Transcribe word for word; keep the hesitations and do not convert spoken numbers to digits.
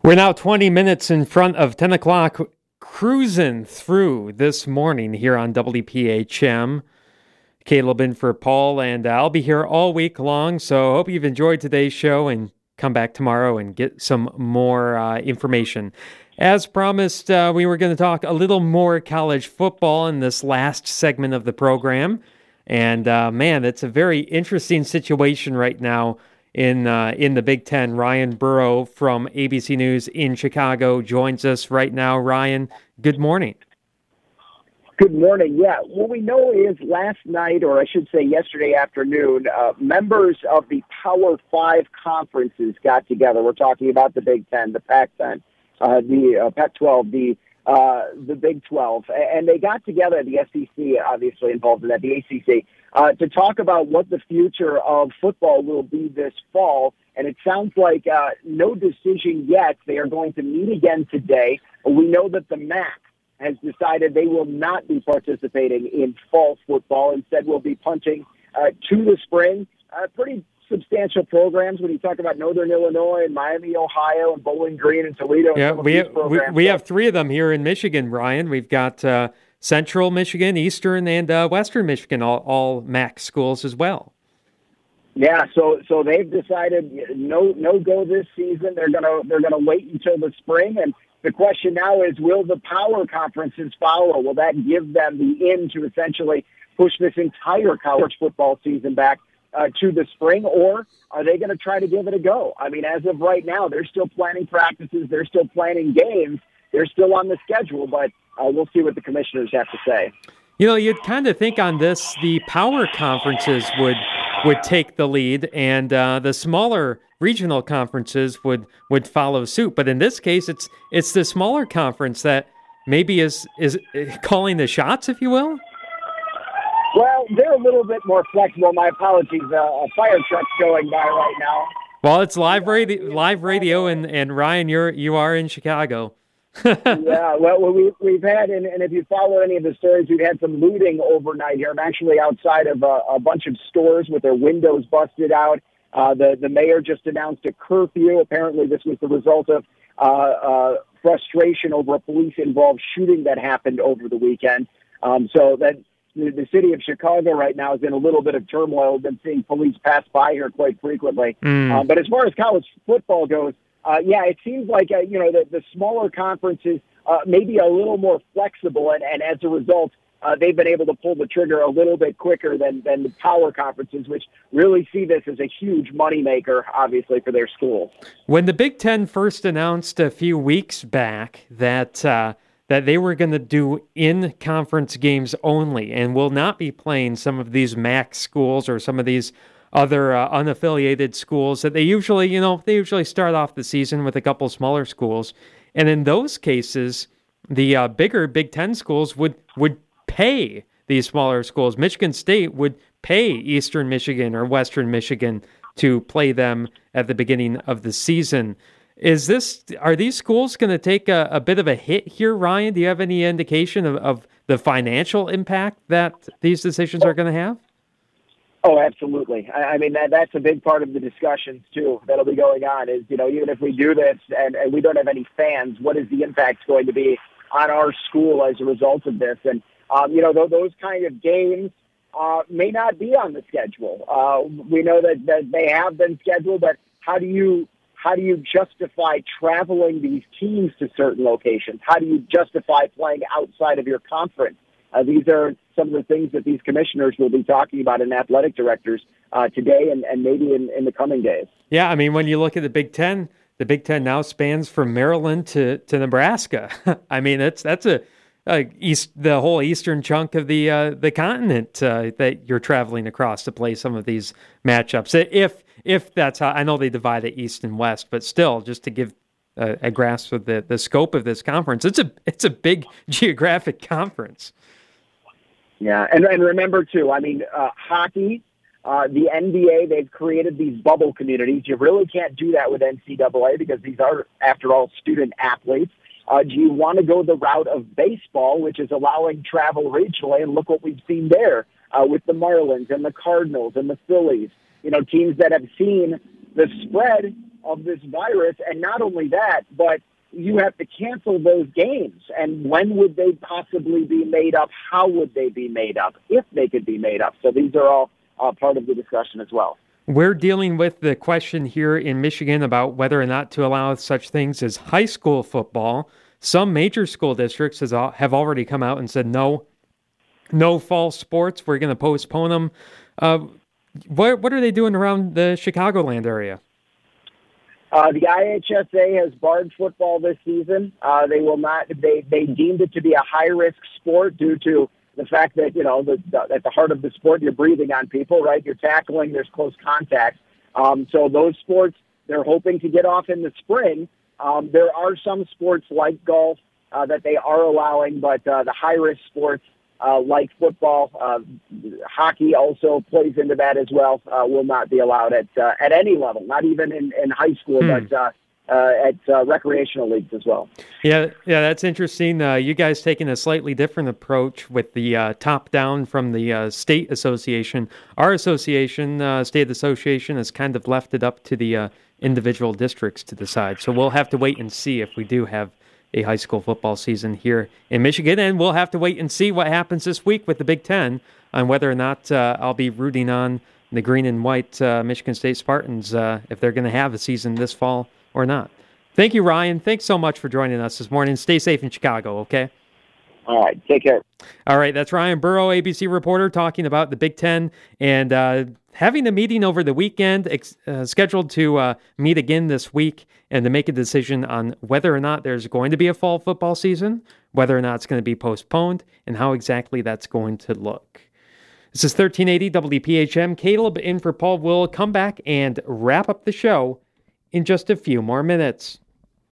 We're now twenty minutes in front of ten o'clock, cruising through this morning here on W P H M. Caleb in for Paul, and I'll be here all week long, so hope you've enjoyed today's show and come back tomorrow and get some more uh, information. As promised, uh, we were going to talk a little more college football in this last segment of the program, and uh, man, it's a very interesting situation right now in uh, in the Big Ten. Ryan Burrow from A B C News in Chicago joins us right now. Ryan, good morning. Good morning. Yeah, what we know is last night, or I should say yesterday afternoon, uh, members of the Power Five conferences got together. We're talking about the Big Ten, the Pac ten, uh, the uh, Pac twelve, the uh, the Big twelve, and they got together. The S E C, obviously involved in that, the A C C, uh, to talk about what the future of football will be this fall. And it sounds like uh, no decision yet. They are going to meet again today. We know that the M A C has decided they will not be participating in fall football. Instead, will be punting uh, to the spring. Uh, pretty substantial programs when you talk about Northern Illinois and Miami, Ohio, and Bowling Green and Toledo. Yeah, we have, we, we have three of them here in Michigan, Ryan. We've got uh, Central Michigan, Eastern, and uh, Western Michigan, all, all M A C schools as well. Yeah, so so they've decided no no go this season. They're gonna they're gonna wait until the spring. And the question now is, will the power conferences follow? Will that give them the in to essentially push this entire college football season back uh, to the spring, or are they going to try to give it a go? I mean, as of right now, they're still planning practices, they're still planning games, they're still on the schedule, but uh, we'll see what the commissioners have to say. You know, you'd kind of think on this, the power conferences would would take the lead, and uh, the smaller regional conferences would, would follow suit. But in this case, it's it's the smaller conference that maybe is is calling the shots, if you will. Well, they're a little bit more flexible. My apologies. Uh, a fire truck's going by right now. Well, it's live radio, live radio, and, and Ryan, you're you are in Chicago. Yeah, well, we, we've had, and, and if you follow any of the stories, we've had some looting overnight here. I'm actually outside of a, a bunch of stores with their windows busted out. Uh, the, the mayor just announced a curfew. Apparently this was the result of uh, uh, frustration over a police-involved shooting that happened over the weekend. Um, so that the, the city of Chicago right now is in a little bit of turmoil. We've been seeing police pass by here quite frequently. Mm. Um, but as far as college football goes, Uh, yeah, it seems like, uh, you know, the, the smaller conferences uh, may be a little more flexible, and, and as a result, uh, they've been able to pull the trigger a little bit quicker than, than the power conferences, which really see this as a huge moneymaker, obviously, for their schools. When the Big Ten first announced a few weeks back that uh, that they were going to do in-conference games only and will not be playing some of these M A C schools or some of these other uh, unaffiliated schools that they usually, you know, they usually start off the season with a couple smaller schools. And in those cases, the uh, bigger Big Ten schools would, would pay these smaller schools. Michigan State would pay Eastern Michigan or Western Michigan to play them at the beginning of the season. Is this, are these schools going to take a, a bit of a hit here, Ryan? Do you have any indication of, of the financial impact that these decisions are going to have? Oh, absolutely. I, I mean, that that's a big part of the discussions, too, that'll be going on is, you know, even if we do this and, and we don't have any fans, what is the impact going to be on our school as a result of this? And, um, you know, th- those kind of games uh, may not be on the schedule. Uh, we know that, that they have been scheduled, but how do you how do you justify traveling these teams to certain locations? How do you justify playing outside of your conference? Uh, these are some of the things that these commissioners will be talking about and athletic directors uh, today and, and maybe in, in the coming days. Yeah, I mean, when you look at the Big Ten, the Big Ten now spans from Maryland to, to Nebraska. I mean, that's that's a, a east the whole eastern chunk of the uh, the continent uh, that you're traveling across to play some of these matchups. If if that's how, I know they divide it east and west, but still, just to give a, a grasp of the, the scope of this conference, it's a it's a big geographic conference. Yeah, and, and remember, too, I mean, uh, hockey, uh, the N B A, they've created these bubble communities. You really can't do that with N C double A because these are, after all, student athletes. Uh, do you want to go the route of baseball, which is allowing travel regionally? And look what we've seen there uh, with the Marlins and the Cardinals and the Phillies, you know, teams that have seen the spread of this virus. And not only that, but you have to cancel those games. And when would they possibly be made up? How would they be made up, if they could be made up? So these are all uh, part of the discussion as well. We're dealing with the question here in Michigan about whether or not to allow such things as high school football. Some major school districts has, have already come out and said, no, no fall sports. We're going to postpone them. Uh, what, what are they doing around the Chicagoland area? Uh, the I H S A has barred football this season. Uh, they will not. They they deemed it to be a high risk sport due to the fact that, you know, the, the, at the heart of the sport, you're breathing on people, right? You're tackling. There's close contact. Um, so those sports, they're hoping to get off in the spring. Um, there are some sports like golf uh, that they are allowing, but uh, the high risk sports uh, like football, uh, hockey also plays into that as well. Uh, will not be allowed at uh, at any level, not even in, in high school, hmm. but uh, uh, at uh, recreational leagues as well. Yeah, yeah, that's interesting. Uh, you guys taking a slightly different approach with the uh, top down from the uh, state association. Our association, uh, state association, has kind of left it up to the uh, individual districts to decide. So we'll have to wait and see if we do have a high school football season here in Michigan, and we'll have to wait and see what happens this week with the Big Ten on whether or not uh, I'll be rooting on the green and white uh, Michigan State Spartans uh, if they're going to have a season this fall or not. Thank you, Ryan. Thanks so much for joining us this morning. Stay safe in Chicago, okay? All right, take care. All right, that's Ryan Burrow, A B C reporter, talking about the Big Ten and uh, having a meeting over the weekend, ex- uh, scheduled to uh, meet again this week and to make a decision on whether or not there's going to be a fall football season, whether or not it's going to be postponed, and how exactly that's going to look. This is thirteen eighty W P H M. Caleb in for Paul. Will come back and wrap up the show in just a few more minutes.